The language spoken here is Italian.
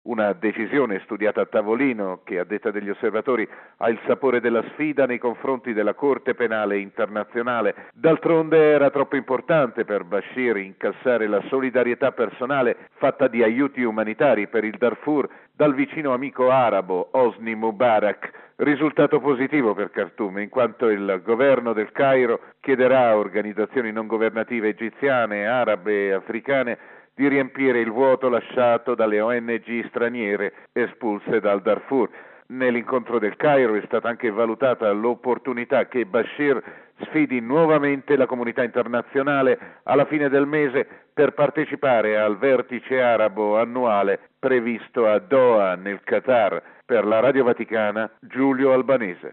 Una decisione studiata a tavolino che, a detta degli osservatori, ha il sapore della sfida nei confronti della Corte Penale Internazionale. D'altronde era troppo importante per Bashir incassare la solidarietà personale fatta di aiuti umanitari per il Darfur dal vicino amico arabo Hosni Mubarak. Risultato positivo per Khartoum, in quanto il governo del Cairo chiederà a organizzazioni non governative egiziane, arabe e africane di riempire il vuoto lasciato dalle ONG straniere espulse dal Darfur. Nell'incontro del Cairo è stata anche valutata l'opportunità che Bashir sfidi nuovamente la comunità internazionale alla fine del mese per partecipare al vertice arabo annuale previsto a Doha, nel Qatar. Per la Radio Vaticana, Giulio Albanese.